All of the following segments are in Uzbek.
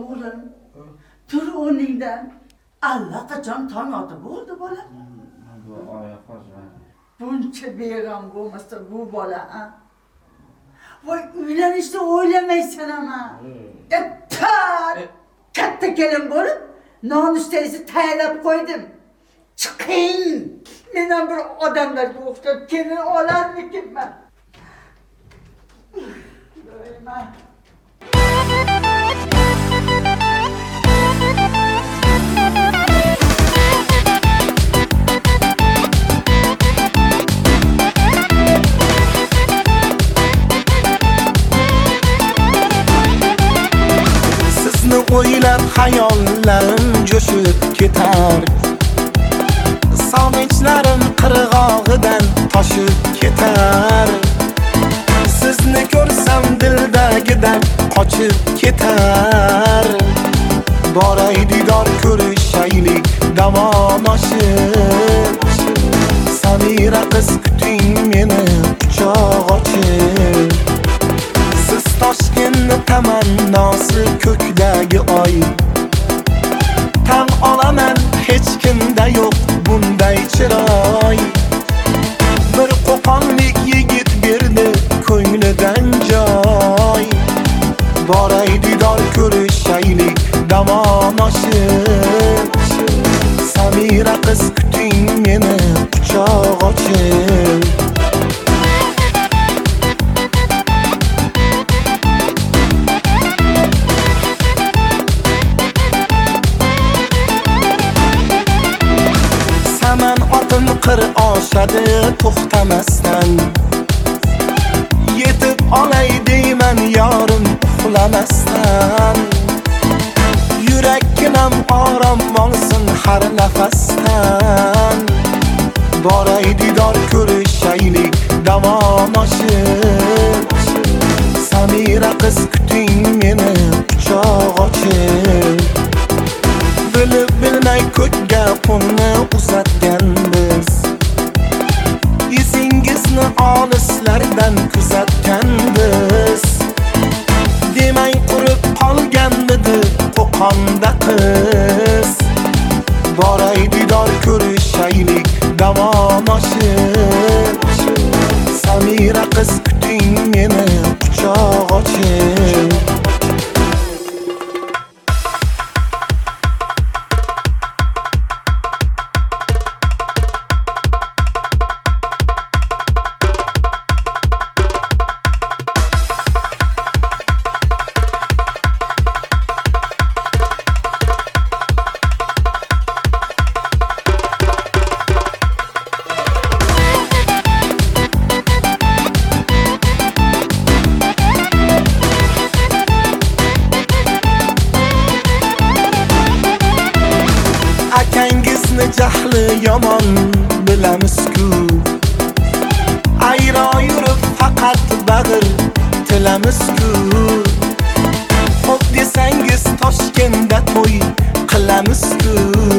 Oğlum, tur o'rningdan. Allaqachon tong otib bo'ldi bola. Bu oyoq hozir. Buncha beg'am bo'lmasa bu bola, ha? Voy, uylanishni o'ylamaysan ama. Katta kelin bo'lib, nonushtangizni tayyorlab qo'ydim. Chiqing. Men ham bir odamlarga o'xshab kelin olarmikinman. Do'yman. Sizni o'ylab hayollarim jo'shib ketar. Sog'inchlarim qirg'og'idan toshib ketar. Sizni ko'rsam dildagidan qochib ketar. Boray didor ko'rishaylik davonoshib. Samira qiz kuting meni quchoq ochib. Siz Toshkentni tamannosi ko'kdagi oy. Tan olaman hech kimda yo'q bunday chiroy. Bir qo'qonlik yigit berdi ko'nglidan joy. Boray didor ko'rishaylik davonoshib. Samira qiz kuting meni quchoq ochib. Qir oshadi to'xtamasdan. Yetib olay deyman yorim uxlamasdan. Yurakkinam orom olsin har nafasdan. Boray didor ko'rishaylik davonoshib. Samira qiz kuting meni quchoq ochib. Bilib bilmay ko'kka qo'lni uzatgan biz. Izingizni olislardan kuzatgan biz. Demay qurib qolganmidi Qo'qonda qiz. Boray didor ko'rishaylik davonoshib. Samira qiz kuting meni quchoq ochib. Jahli yomon bilamiz-ku. Ayro yurib faqat bag'ir tilamiz-ku. Xo'p desangiz Toshkentda to'y qilamiz-ku.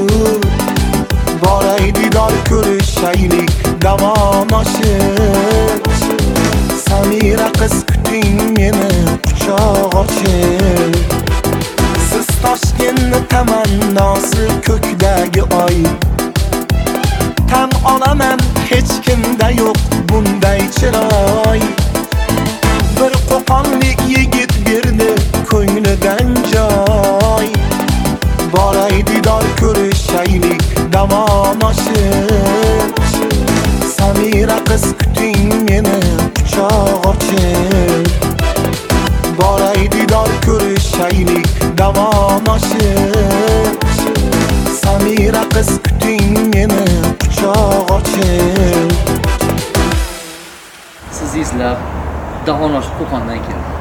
Boray didor ko'rishaylik davonoshib. Samira qiz kuting meni quchoq ochib. Siz Toshkentni tamannosi ko'kdagi oy. Tan olaman hech kimda yo'q bunday chiroy. Bir qo'qonlik yigit berdi ko'nglidan joy. Boray didor ko'rishaylik davonoshib. Samira qiz kuting meni quchoq ochib. Boray didor ko'rishaylik davonoshib. Samira qiz kuting meni quchoq ochib. Siz izlab davonoshib Qo'qondan keldim.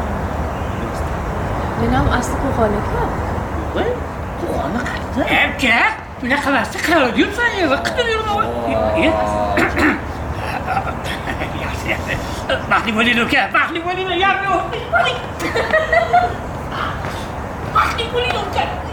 Men ham asli Qo'qonlikku. Voy, Qo'qonni qayerda? Aka, bunaqa narsa qayerda yursan, qidirib yurma. Yaxshi. Baxtli bo'ling uka, baxtli bo'ling. Baxtli bo'ling uka.